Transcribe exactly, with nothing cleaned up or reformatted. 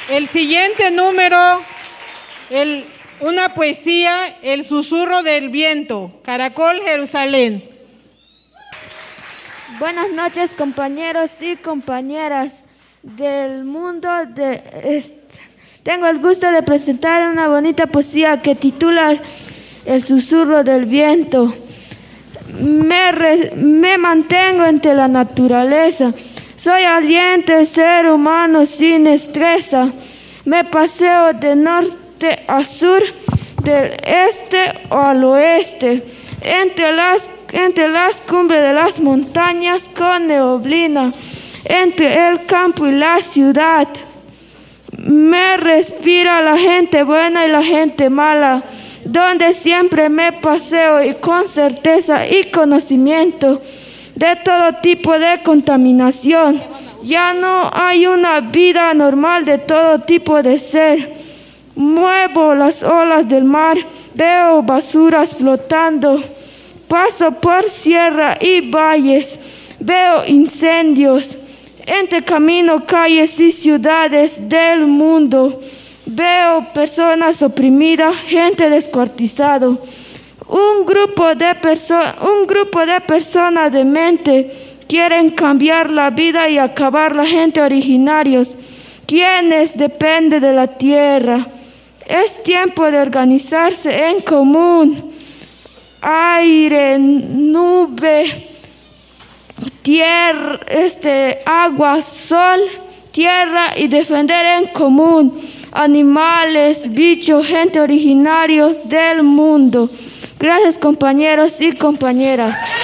El siguiente número, el, una poesía, El susurro del viento, Caracol, Jerusalén. Buenas noches, compañeros y compañeras del mundo. De, este, tengo el gusto de presentar una bonita poesía que titula El susurro del viento. Me, re, me mantengo entre la naturaleza. Soy aliente, ser humano sin estresa. Me paseo de norte a sur, del este al oeste, entre las, entre las cumbres de las montañas con neblina, entre el campo y la ciudad. Me respira la gente buena y la gente mala, donde siempre me paseo y con certeza y conocimiento de todo tipo de contaminación. Ya no hay una vida normal de todo tipo de ser. Muevo las olas del mar, veo basuras flotando. Paso por sierra y valles, veo incendios. Entre camino, calles y ciudades del mundo, veo personas oprimidas, gente descuartizada. Un grupo de personas, un grupo de personas de mente quieren cambiar la vida y acabar la gente originarios, quienes dependen de la tierra. Es tiempo de organizarse en común. Aire, nube, tierra, este, agua, sol, tierra y defender en común animales, bichos, gente originarios del mundo. Gracias, compañeros y compañeras.